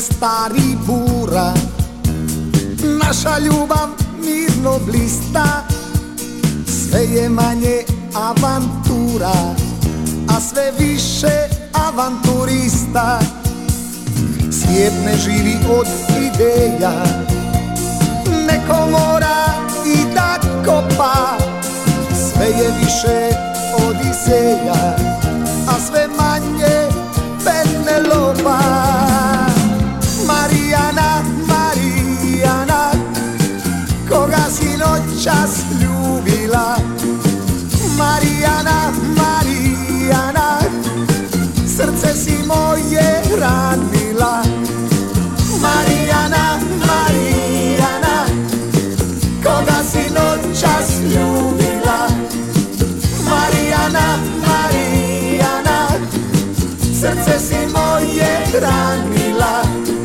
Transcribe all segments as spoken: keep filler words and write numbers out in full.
stari bura, naša ljubav mirno blista. Sve je manje avantura, a sve više avanturista. Svijet ne živi od ideja, neko mora i da kopa. Sve je više Odiseja, a sve manje Penelopa. Marijana, Marijana, koga si noćas ljubila? Marijana, Marijana, srce si moje ranila. Marijana, Marijana, koga si noćas ljubila? Marijana, Marijana, srce si moje ranila.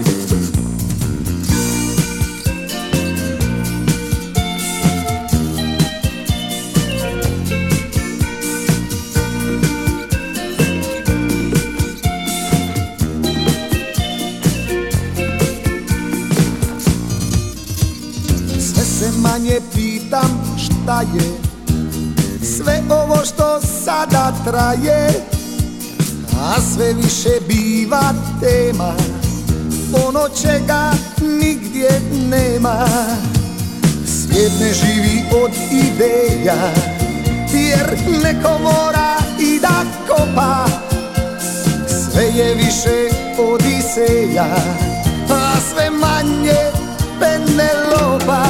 Sve se manje pitam šta je sve ovo što sada traje, a sve više biva tema ono čega nigdje nema. Svijet ne živi od ideja, jer neko mora i da kopa. Sve je više Odiseja, a sve manje Penelopa.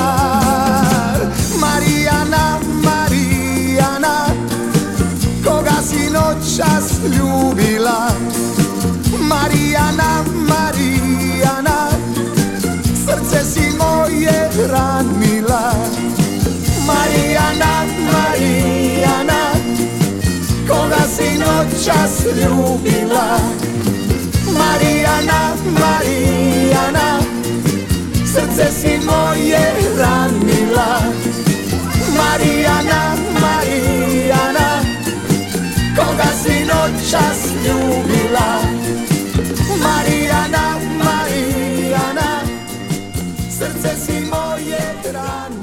Marijana, Marijana, koga si noćas ljubila? Marijana, Marijana, srce si moje ranila. Marijana, Marijana, koga si noćas ljubila? Marijana, Marijana, srce si moje ranila. Marijana, Marijana, koga si noćas ljubila? Marijana, Marijana, srce si moje ranila.